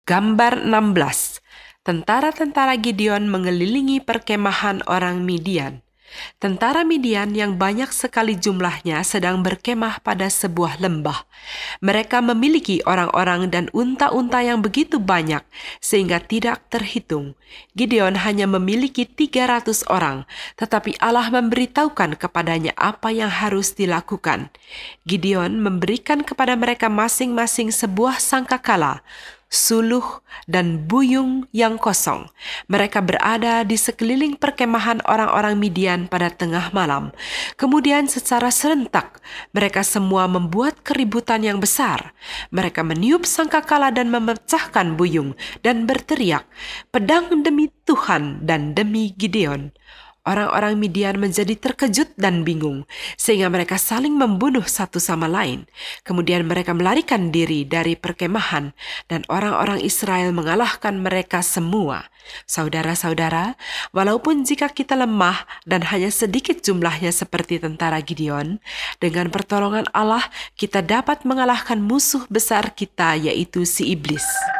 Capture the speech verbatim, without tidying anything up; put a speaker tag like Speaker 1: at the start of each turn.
Speaker 1: Gambar enam belas. Tentara-tentara Gideon mengelilingi perkemahan orang Midian. Tentara Midian yang banyak sekali jumlahnya sedang berkemah pada sebuah lembah. Mereka memiliki orang-orang dan unta-unta yang begitu banyak sehingga tidak terhitung. Gideon hanya memiliki tiga ratus orang, tetapi Allah memberitahukan kepadanya apa yang harus dilakukan. Gideon memberikan kepada mereka masing-masing sebuah sangkakala, suluh, dan buyung yang kosong. Mereka berada di sekeliling perkemahan orang-orang Midian pada tengah malam. Kemudian secara serentak, mereka semua membuat keributan yang besar. Mereka meniup sangkakala dan memecahkan buyung dan berteriak, "Pedang demi Tuhan dan demi Gideon." Orang-orang Midian menjadi terkejut dan bingung, sehingga mereka saling membunuh satu sama lain. Kemudian mereka melarikan diri dari perkemahan, dan orang-orang Israel mengalahkan mereka semua. Saudara-saudara, walaupun jika kita lemah dan hanya sedikit jumlahnya seperti tentara Gideon, dengan pertolongan Allah kita dapat mengalahkan musuh besar kita, yaitu si iblis.